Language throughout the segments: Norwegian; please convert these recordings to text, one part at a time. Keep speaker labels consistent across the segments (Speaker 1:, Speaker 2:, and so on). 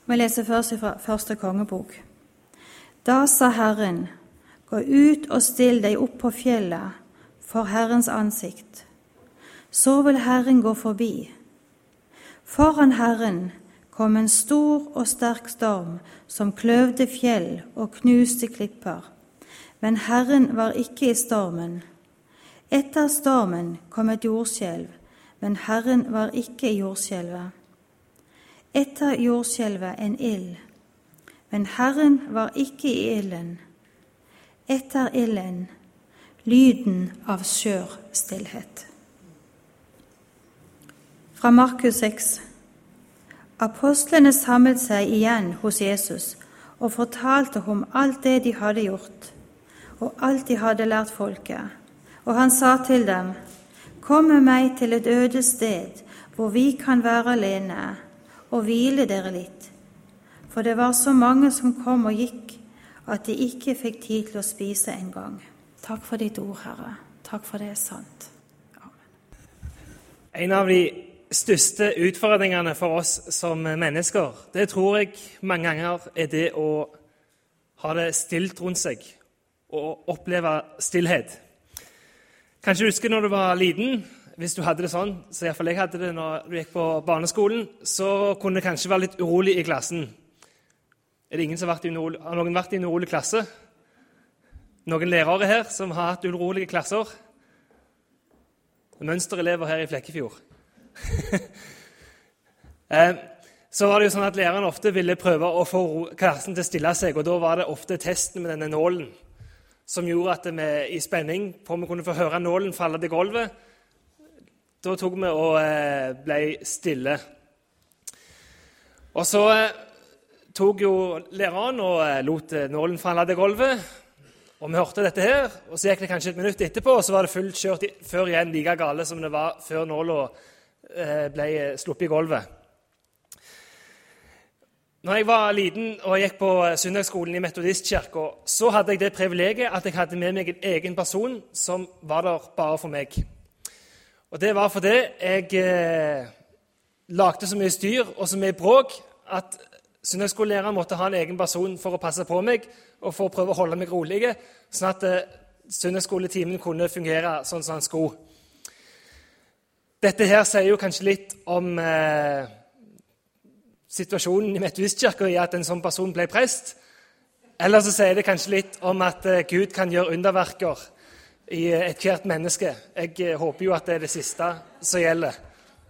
Speaker 1: Vi leser først fra første kongebok. Da sa Herren, gå ut og still deg opp på fjellet for Herrens ansikt. Så vil Herren gå forbi. Foran Herren kom en stor og sterk storm som kløvde fjell og knuste klipper. Men Herren var ikke i stormen. Etter stormen kom et jordskjelv, men Herren var ikke i jordskjelvet. Etter jordskjelvet en ild, men Herren var ikke i ilden. Etter ilden lyden av skjør stillhet. Fra Markus 6. Apostlene samlet seg igjen hos Jesus og fortalte om alt det de hadde gjort, og alt de hadde lært folket. Og han sa til dem, kom med meg til et øde sted, hvor vi kan være alene, og hvile dere litt. For det var så mange som kom og gikk, at de ikke fikk tid til å spise en gang. Takk for ditt ord, Herre. Takk for det er sant. Amen.
Speaker 2: En av de største utfordringene for oss som mennesker, det tror jeg mange ganger er det å ha det stilt rundt seg, og oppleve stillhet. Kanskje du husker når du var liten, hvis du hadde det sånn, så i hvert fall jeg hadde det når du gikk på barneskolen, så kunne det kanskje være litt urolig i klassen. Er det ingen som har noen vært i en urolig klasse? Noen lærere her som har hatt urolige klasser? Mønsterelever her i Flekkefjord. Så var det jo sånn at læreren ofte ville prøve å få klassen til å stille seg, og da var det ofte testen med denne nålen, som gjorde at vi i spenning på om vi kunne få høre nålen falle til gulvet. Da tok vi og ble stille. Og så tok jo læreren og lot nålen falle til gulvet. Og vi hørte dette her, og så gikk det kanskje et minutt etterpå, og så var det fullt kjørt før igjen like gale som det var før nåla ble sluppet i gulvet. Når jeg var liten og gikk på søndagsskolen i Metodistkirken, så hadde jeg det privilegiet at jeg hadde med meg en egen person som var der bare for meg. Og det var fordi jeg lagde så mye styr og så mye bråk at søndagsskolelæreren måtte ha en egen person for å passe på meg og for å prøve å holde meg rolig, sånn at søndagsskoletimen kunne fungere sånn som den skulle. Dette her sier jo kanskje litt om situasjonen i Metodistkirken i at en sånn person ble prest, eller så sier det kanskje litt om at Gud kan gjøre underverker i ethvert menneske. Jeg håper jo at det er det siste som gjelder.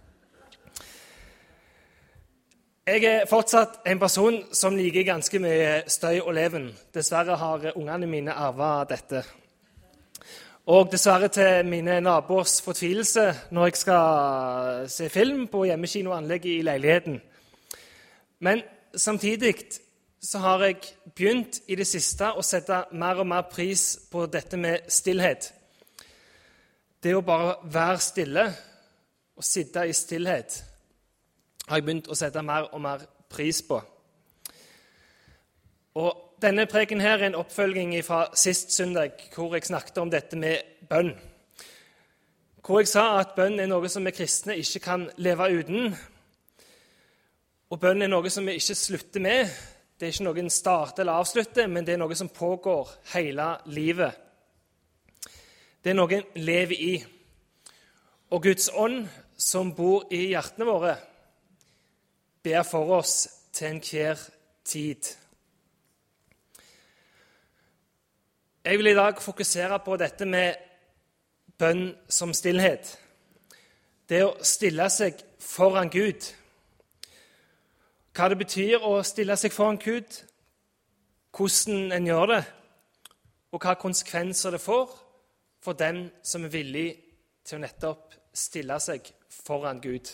Speaker 2: Jeg er fortsatt en person som liker ganske mye støy og leven. Dessverre har ungene mine arvet dette. Og dessverre til mine naboers fortvilelse når jeg skal se film på hjemmekinoanlegget i leiligheten. Men samtidig så har jeg begynt i det siste å sette mer og mer pris på dette med stillhet. Det å bare være stille og sitte i stillhet har jeg begynt å sette mer og mer pris på. Og denne preken her er en oppfølging fra sist søndag, hvor jeg snakket om dette med bønn. Hvor jeg sa at bønn er noe som vi kristne ikke kan leve uten. Og bønn er noe som vi ikke slutter med. Det er ikke noe en starter eller avslutter, men det er noe som pågår hele livet. Det er noe en lever i. Og Guds ånd, som bor i hjertene våre, ber for oss til enhver tid. Jeg vil i dag fokusere på dette med bønn som stillhet. Det å stille seg foran Gud. Hva det betyr å stille seg foran Gud, hvordan en gjør det, og hva konsekvenser det får for den som er villig til å nettopp stille seg foran Gud.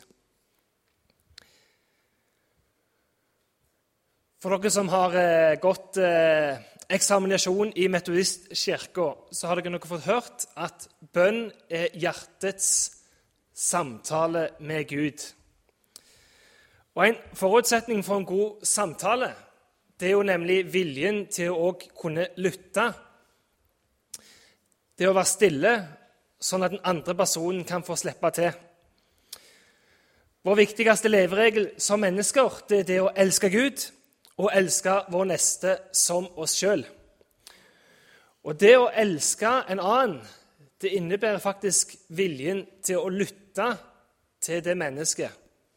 Speaker 2: For dere som har gått eksaminasjon i Metodistkirken, så har dere nok fått hørt at bønn er hjertets samtale med Gud. Og en forutsetning for en god samtale, det er jo nemlig viljen til å også kunne lytte. Det å være stille, sånn at den andre personen kan få slippe til. Vår viktigste leveregel som mennesker, det er det å elske Gud og elske vår neste som oss selv. Og det å elske en annen, det innebærer faktisk viljen til å lytte til det mennesket.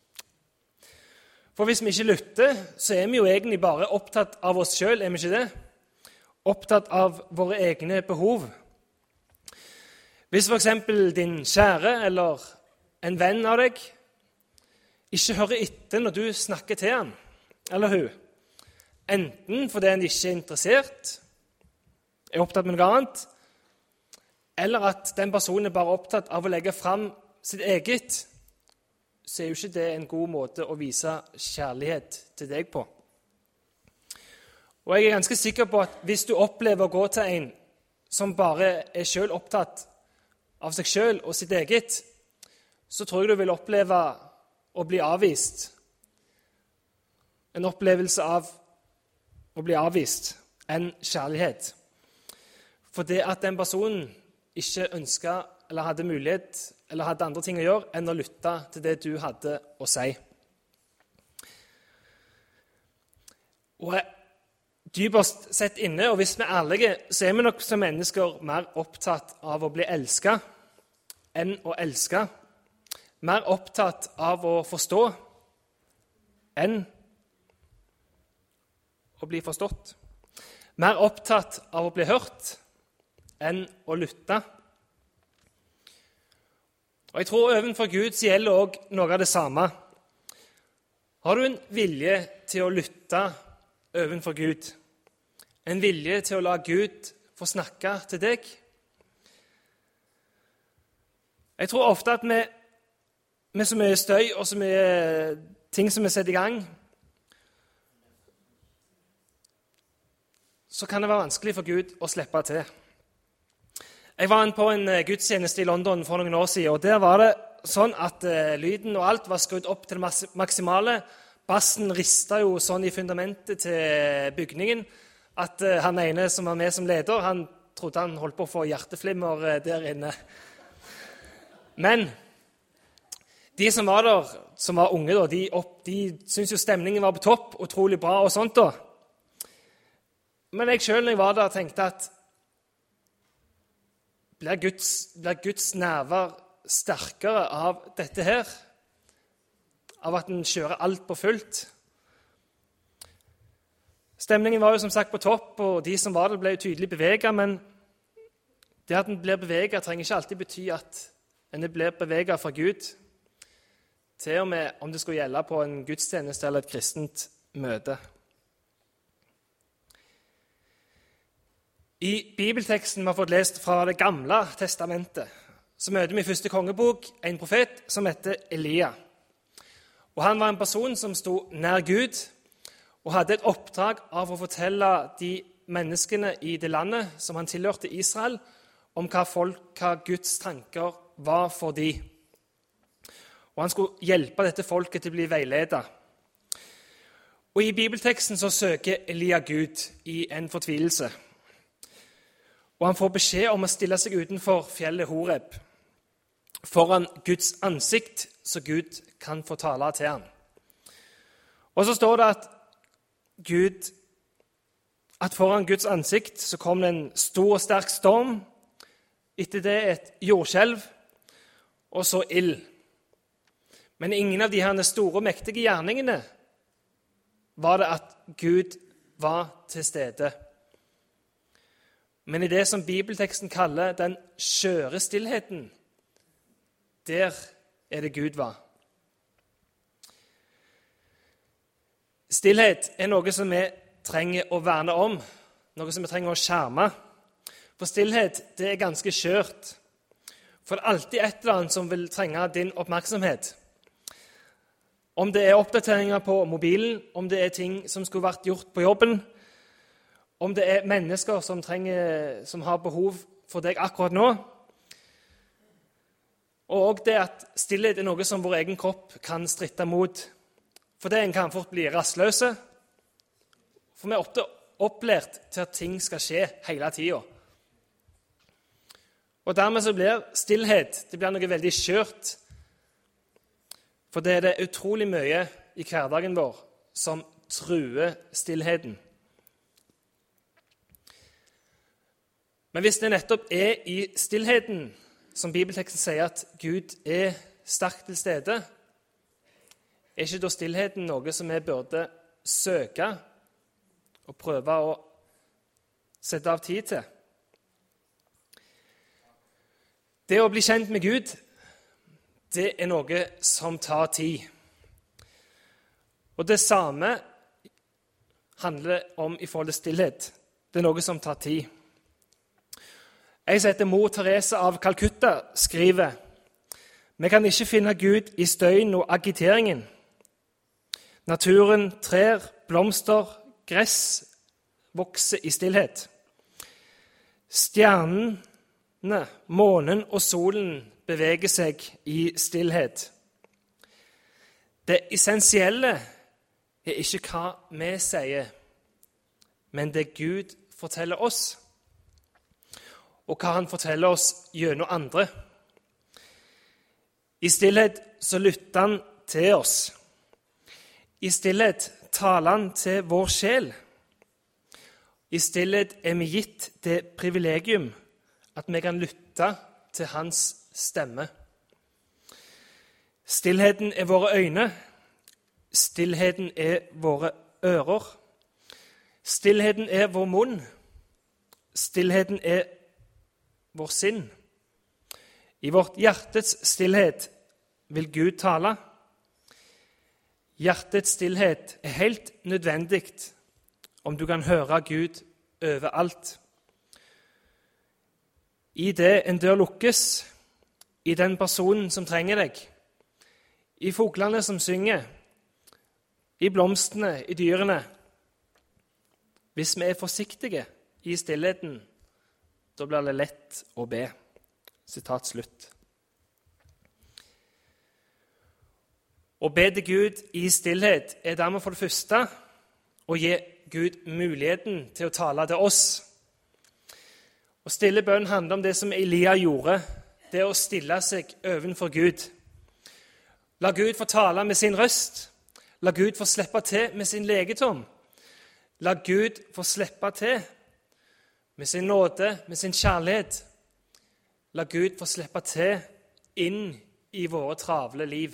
Speaker 2: For hvis vi ikke lytter, så er vi jo egentlig bare opptatt av oss selv, er vi ikke det? Opptatt av våre egne behov. Hvis for eksempel din kjære eller en venn av deg ikke hører etter når du snakker til han eller hun, enten fordi han ikke er interessert, er opptatt med noe annet, eller at den personen er bare opptatt av å legge fram sitt eget, så er jo ikke det en god måte å vise kjærlighet til deg på. Og jeg er ganske sikker på at hvis du opplever å gå til en som bare er selv opptatt av seg selv og sitt eget, så tror jeg du vil oppleve å bli avvist. En opplevelse av å bli avvist, en kjærlighet. For det at den personen ikke ønsket eller hadde mulighet eller hadde andre ting å gjøre enn å lytte til det du hadde å si. Og dypest sett inne, og hvis vi er ærlige, så er vi nok som mennesker mer opptatt av å bli elsket enn å elske. Mer opptatt av å forstå enn å bli forstått. Mer opptatt av å bli hørt enn å lytte. Og jeg tror overfor Gud så gjelder også noe av det samme. Har du en vilje til å lytte overfor Gud? En vilje til å la Gud få snakke til deg? Jeg tror ofte at med så mye støy og så mye ting som vi setter i gang, så kan det være vanskelig for Gud å slippe til. Jeg var på en gudstjeneste i London for noen år siden, og der var det sånn at lyden og alt var skrudd opp til det maksimale. Bassen ristet jo sånn i fundamentet til bygningen at han ene som var med som leder, han trodde han holdt på å få hjerteflimmer der inne. Men de som var der, som var unge, da, de syntes jo stemningen var på topp, utrolig bra og sånt da. Men jeg selv når jeg var der tenkte at blir Guds nærvær sterkere av dette her? Av at den kjører alt på fullt? Stemningen var jo som sagt på topp, og de som var der ble jo tydelig beveget, men det at den blir beveget trenger ikke alltid bety at en blir beveget fra Gud, til og med om det skulle gjelde på en gudstjeneste eller et kristent møte. I bibelteksten vi har fått lest fra Det gamle testamentet, så møter vi i første kongebok en profet som heter Elia. Og han var en person som sto nær Gud, og hadde et oppdrag av å fortelle de menneskene i det landet som han tilhørte Israel, om hva Guds tanker var for de. Og han skulle hjelpe dette folket til å bli veiledet. Og i bibelteksten så søker Elia Gud i en fortvilelse. Og han får beskjed om å stille seg utenfor fjellet Horeb, foran Guds ansikt, så Gud kan få tale til ham. Og så står det at foran Guds ansikt så kom det en stor og sterk storm, etter det et jordskjelv, og så ild. Men ingen av de her store og mektige gjerningene var det at Gud var til stede. Men i det som bibelteksten kaller den skjøre stillheten, der er det Gud var. Stillhet er noe som vi trenger å verne om, noe som vi trenger å skjerme. For stillhet, det er ganske skjørt. For det er alltid et eller annet som vil trenge din oppmerksomhet. Om det er oppdateringer på mobilen, om det er ting som skulle vært gjort på jobben, om det er mennesker som har behov for deg akkurat nå, og det at stillhet er noe som vår egen kropp kan stritte mot. For det en kan fort bli rastløse, for vi er ofte opplært til at ting skal skje hele tiden. Og dermed så blir stillhet det blir noe veldig skjørt. For det er utrolig mye i hverdagen vår som truer stillheten. Men hvis det nettopp er i stillheten, som bibelteksten sier at Gud er sterkt til stede, er ikke da stillheten noe som vi burde søke og prøve å sette av tid til? Det å bli kjent med Gud, det er noe som tar tid. Og det samme handler om i forhold til stillhet. Det er noe som tar tid. Jeg som heter Mor Teresa av Calcutta skriver: «Vi kan ikke finne Gud i støyen og agiteringen. Naturen, trær, blomster, gress vokser i stillhet. Stjernene, månen og solen beveger seg i stillhet. Det essensielle er ikke hva vi sier, men det Gud forteller oss, og hva han forteller oss gjennom andre. I stillhet så lytter han til oss. I stillhet taler han til vår sjel. I stillhet er vi gitt det privilegium at vi kan lytte til hans stemme. Stillheten er våre øyne. Stillheten er våre ører. Stillheten er vår munn. Stillheten er vår sinn. I vårt hjertets stillhet vil Gud tale. Hjertets stillhet er helt nødvendig om du kan høre Gud overalt. I det en dør lukkes, i den personen som trenger deg, i fuglene som synger, i blomstene, i dyrene. Hvis vi er forsiktige i stillheten, da blir det lett å be. Sitat slutt. Å be til Gud i stillhet er dermed for det første å gi Gud muligheten til å tale til oss. Å stille bønn handler om det som Elia gjorde, det å stille seg ovenfor Gud. La Gud få tale med sin røst. La Gud få slippe til med sin legedom. La Gud få slippe til med sin nåde, med sin kjærlighet. La Gud få slippe til inn i våre travle liv.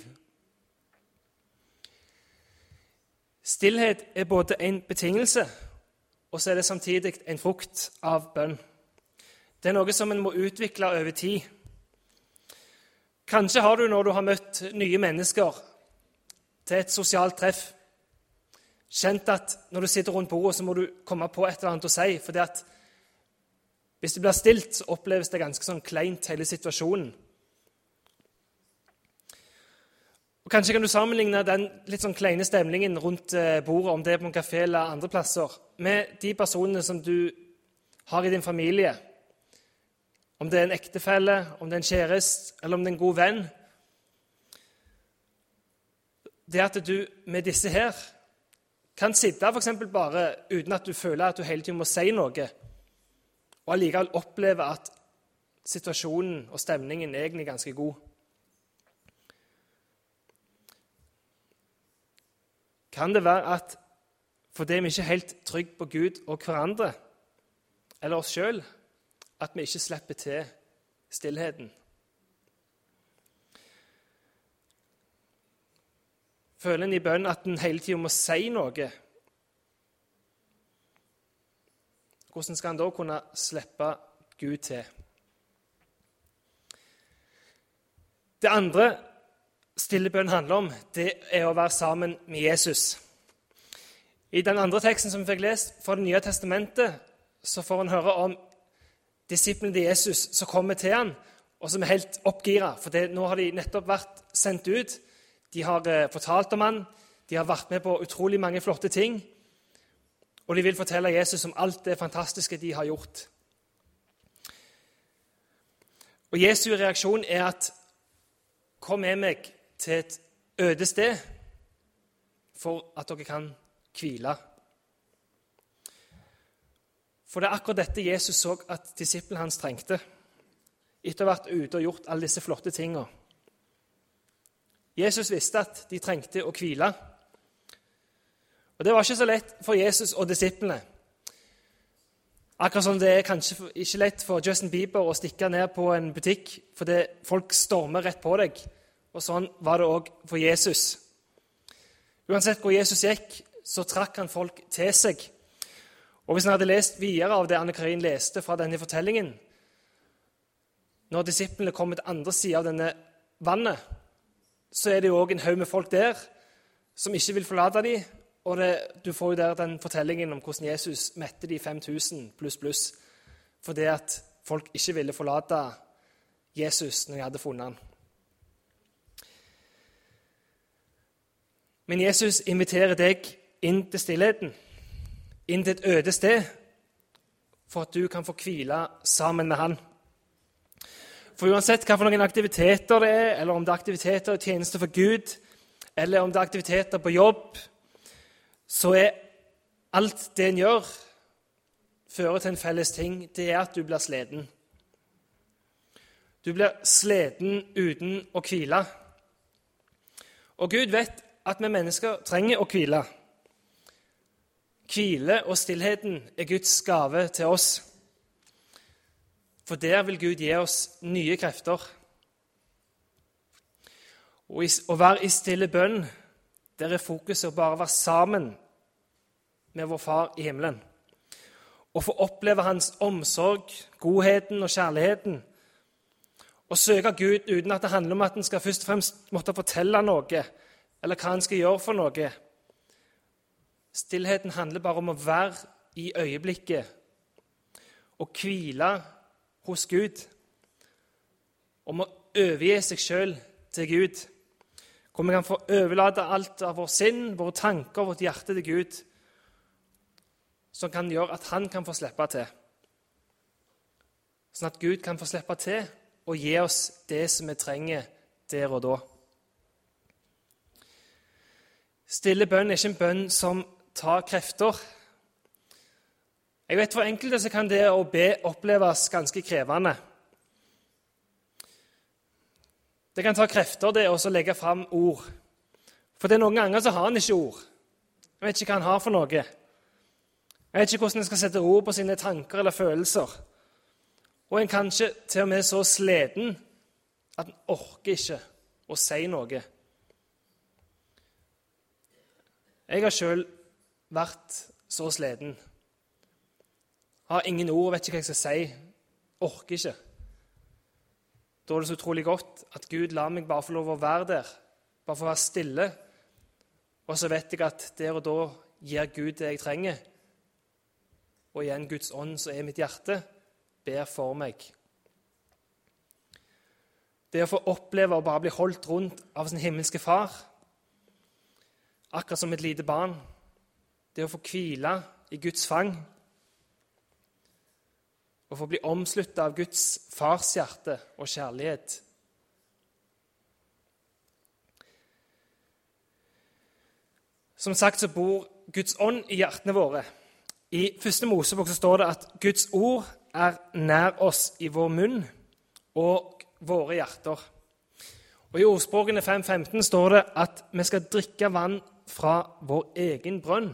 Speaker 2: Stillhet er både en betingelse, og så er det samtidig en frukt av bønn. Det er noe som en må utvikle over tid. Kanskje har du, når du har møtt nye mennesker til et sosialt treff, kjent at når du sitter rundt bordet, så må du komme på et eller annet å si, fordi at hvis det blir stilt, så oppleves det ganske sånn kleint hele situasjonen. Og kanskje kan du sammenligne den litt sånn kleine stemningen rundt bordet, om det er på en kafé eller andre plasser, med de personene som du har i din familie. Om det er en ektefelle, om det er en kjæreste, eller om det er en god venn. Det at du med disse her kan sitte for eksempel bare uten at du føler at du hele tiden må si noe, og allikevel oppleve at situasjonen og stemningen er egentlig ganske god. Kan det være at fordi vi ikke er helt trygge på Gud og hverandre, eller oss selv, at vi ikke slipper til stillheten? Føler en i bønn at en hele tiden må si noe? Hvordan skal en da kunne slippe Gud til? Det andre stille bønn handler om, det er å være sammen med Jesus. I den andre teksten som vi fikk lest fra Det nye testamentet, så får en høre om disiplene til Jesus som kommer til han, og som er helt oppgira, for nå har de nettopp vært sendt ut. De har fortalt om han, de har vært med på utrolig mange flotte ting, og de vil fortelle Jesus om alt det fantastiske de har gjort. Og Jesu reaksjon er at kom med meg til et øde sted for at dere kan hvile. For det er akkurat dette Jesus så at disiplene hans trengte, etter å ha vært ute og gjort alle disse flotte tingene. Jesus visste at de trengte å hvile. Og det var ikke så lett for Jesus og disiplene. Akkurat som det er kanskje ikke lett for Justin Bieber å stikke ned på en butikk, fordi folk stormer rett på deg. Og sånn var det også for Jesus. Uansett hvor Jesus gikk, så trakk han folk til seg. Og hvis han hadde lest videre av det Anne-Karin leste fra denne fortellingen, når disiplene kommer til andre siden av denne vannet, så er det jo også en haug med folk der som ikke vil forlate dem. Og du får jo der den fortellingen om hvordan Jesus mette de 5000 pluss, fordi at folk ikke ville forlate Jesus når de hadde funnet han. Men Jesus inviterer deg inn til stillheten, inn til et øde sted, for at du kan få hvile sammen med han. For uansett hva for noen aktiviteter det er, eller om det er aktiviteter i tjeneste for Gud, eller om det er aktiviteter på jobb, så er alt det en gjør, fører til en felles ting, det er at du blir sliten. Du blir sliten uten å hvile. Og Gud vet at vi mennesker trenger å hvile. Hvile og stillheten er Guds gave til oss. For der vil Gud gi oss nye krefter. Og å være i stille bønn, der er fokuset å bare være sammen med vår Far i himmelen. Og få oppleve hans omsorg, godheten og kjærligheten. Og søke Gud uten at det handler om at en skal først og fremst måtte fortelle noe, eller hva en skal gjøre for noe. Stillheten handler bare om å være i øyeblikket og hvile hos Gud. Om å overgi seg selv til Gud. Hvor vi kan få overlate alt av vår sinn, våre tanker, vårt hjerte til Gud, som kan gjøre at han kan få slippe til. Sånn at Gud kan få slippe til og gi oss det som vi trenger der og da. Stille bønn er ikke en bønn som tar krefter. Jeg vet for enkelte så kan det å be oppleves ganske krevende. Det kan ta krefter det å legge fram ord. For det er noen ganger så har han ikke ord. Jeg vet ikke hva han har for noe. Jeg vet ikke hvordan en skal sette ord på sine tanker eller følelser. Og en kanskje til og med så sliten at en orker ikke å si noe. Jeg har selv vært så sliten. Har ingen ord, vet ikke hva jeg skal si. Orker ikke. Da er det så utrolig godt at Gud lar meg bare få lov å være der. Bare få være stille. Og så vet jeg at der og da gir Gud det jeg trenger. Og igjen Guds ånd som er mitt hjerte, ber for meg. Det å få oppleve å bare bli holdt rundt av sin himmelske far, akkurat som et lite barn. Det å få hvile i Guds fang, og få bli omsluttet av Guds fars hjerte og kjærlighet. Som sagt så bor Guds ånd i hjertene våre. I 1. Mosebok så står det at Guds ord er nær oss i vår munn og våre hjerter. Og i ordspråkene 5.15 står det at vi skal drikke vann fra vår egen brønn.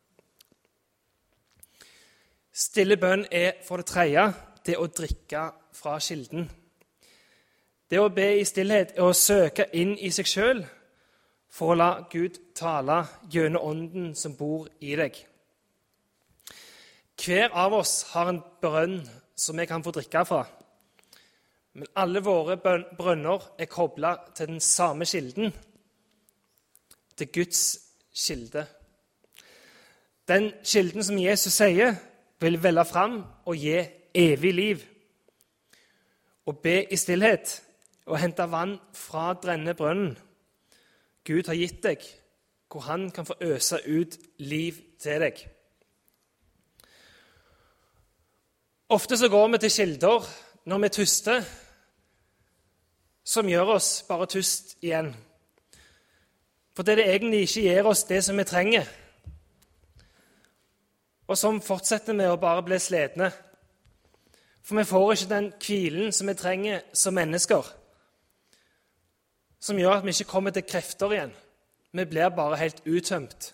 Speaker 2: Stille bønn er for det tredje det å drikke fra kilden. Det å be i stillhet er å søke inn i seg selv for å la Gud tale gjennom ånden som bor i deg. Hver av oss har en brønn som vi kan få drikke fra. Men alle våre brønner er koblet til den samme kilden, til Guds kilde. Den kilden som Jesus sier, vil velle fram og gi evig liv. Å be i stillhet og hente vann fra denne brønnen Gud har gitt deg, hvor han kan få øse ut liv til deg. Ofte så går vi til kilder når vi er tyste, som gjør oss bare tyst igjen. For det egentlig ikke gir oss det som vi trenger. Og som fortsetter med å bare bli slitne. For vi får ikke den hvilen som vi trenger som mennesker. som gjør at vi ikke kommer til krefter igjen. Vi blir bare helt uttømt.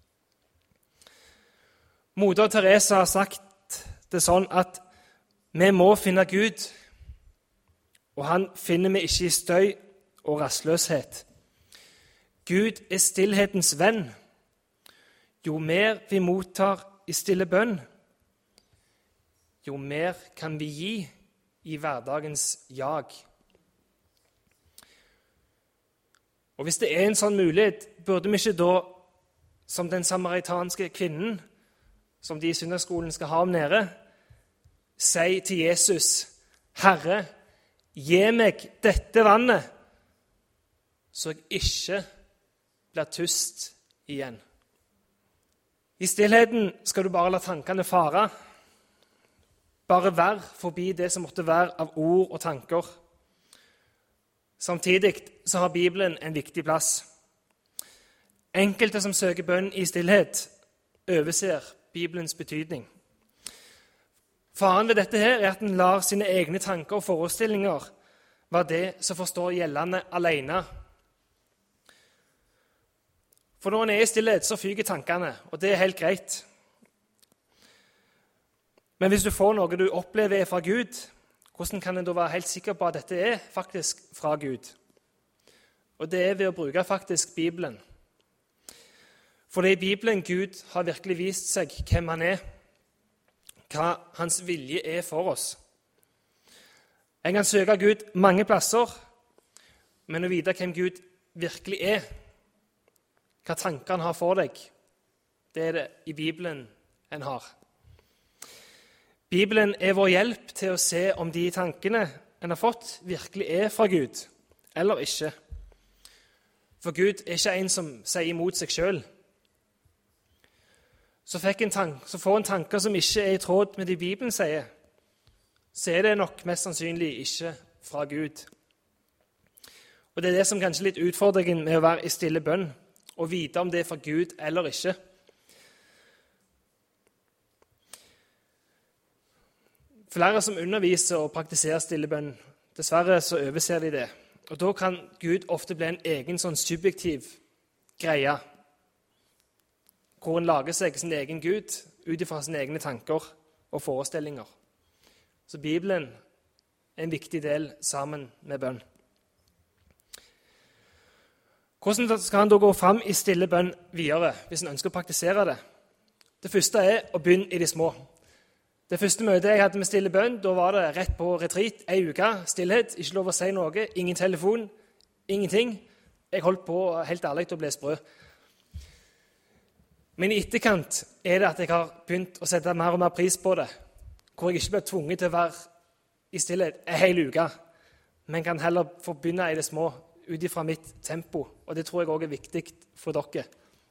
Speaker 2: Moder Teresa har sagt det sånn at vi må finne Gud, og han finner vi ikke i støy og rastløshet. Gud er stillhetens venn. Jo mer vi mottar i stille bønn, jo mer kan vi gi i hverdagens jag. Og hvis det er en sånn mulighet, burde vi ikke da, som den samaritanske kvinnen, som de i søndagsskolen skal ha om nede, si til Jesus, Herre, gi meg dette vannet, så jeg ikke blir tyst igjen. I stillheten skal du bare la tankene fare. Bare vær forbi det som måtte være av ord og tanker. Samtidig så har Bibelen en viktig plass. Enkelte som søker bønn i stillhet, overser Bibelens betydning. Faren ved dette her er at en lar sine egne tanker og forestillinger være det som forstår gjeldende alene. For når en er i stillhet, så fyker tankene, og det er helt greit. Men hvis du får noe du opplever er fra Gud, hvordan kan en da være helt sikker på at dette er faktisk fra Gud? Og det er ved å bruke faktisk Bibelen. For det er i Bibelen Gud har virkelig vist seg hvem han er, hva hans vilje er for oss. En kan søke Gud mange plasser, men å vite hvem Gud virkelig er, hva tanker han har for deg, det er det i Bibelen en har. Bibelen er vår hjelp til å se om de tankene en har fått, virkelig er fra Gud, eller ikke. For Gud er ikke en som sier imot seg selv. Så får en tanker som ikke er i tråd med det Bibelen sier, så er det nok mest sannsynlig ikke fra Gud. Og det er det som kanskje er litt utfordringen med å være i stille bønn, og vite om det er fra Gud eller ikke. Flere som underviser og praktiserer stille bønn, dessverre så overser de det. Og da kan Gud ofte bli en egen sånn subjektiv greie, hvor en lager seg sin egen Gud ut fra sine egne tanker og forestillinger. Så Bibelen er en viktig del sammen med bønn. Hvordan skal han da gå fram i stille bønn videre, hvis en ønsker å praktisere det? Det første er å begynne i det små. Det første møtet jeg hadde med stille bønn, da var det rett på retreat, en uke, stillhet, ikke lov å si noe, ingen telefon, ingenting. Jeg holdt på helt ærlig til å bli sprø. Men i etterkant er det at jeg har begynt å sette mer og mer pris på det, hvor jeg ikke blir tvunget til å være i stillhet en hel uke, men kan heller få begynne i det små, ut ifra mitt tempo, og det tror jeg også er viktig for dere.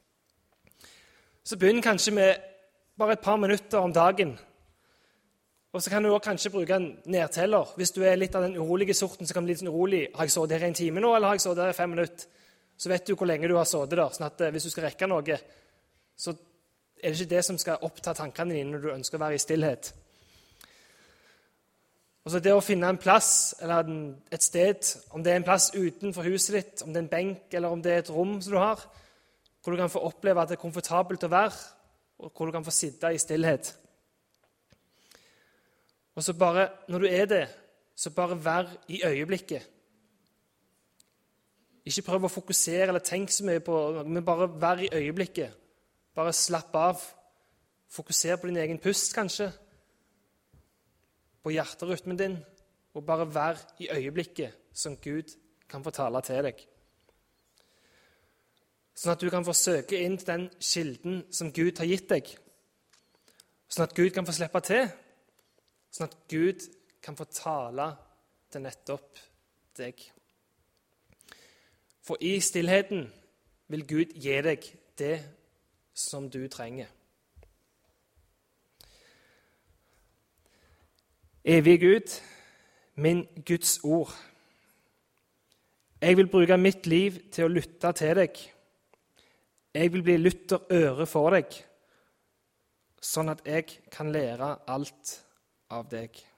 Speaker 2: Så begynn kanskje med bare et par minutter om dagen, og så kan du også kanskje bruke en nedteller. Hvis du er litt av den urolige sorten, så kan du bli litt sånn urolig. Har jeg sittet her i en time nå, eller har jeg sittet her i 5 minutter? Så vet du hvor lenge du har sittet der, sånn at hvis du skal rekke noe, så er det ikke det som skal oppta tankene dine når du ønsker å være i stillhet. Og så det å finne en plass, eller et sted, om det er en plass utenfor huset ditt, om det er en benk, eller om det er et rom som du har, hvor du kan få oppleve at det er komfortabelt å være, og hvor du kan få sitte i stillhet. Og så bare, når du er det, så bare vær i øyeblikket. Ikke prøv å fokusere eller tenke så mye på noe, men bare vær i øyeblikket. Bare slapp av. Fokuser på din egen pust, kanskje. På hjerterytmen din. Og bare vær i øyeblikket som Gud kan få tale til deg. Sånn at du kan få søke inn til den kilden som Gud har gitt deg. Sånn at Gud kan få slippe til. Sånn at Gud kan få tale til nettopp deg. For i stillheten vil Gud gi deg det som du trenger. Evig Gud, min Guds ord. Jeg vil bruke mitt liv til å lytte til deg. Jeg vil bli lytter øre for deg, sånn at jeg kan lære alt av deg.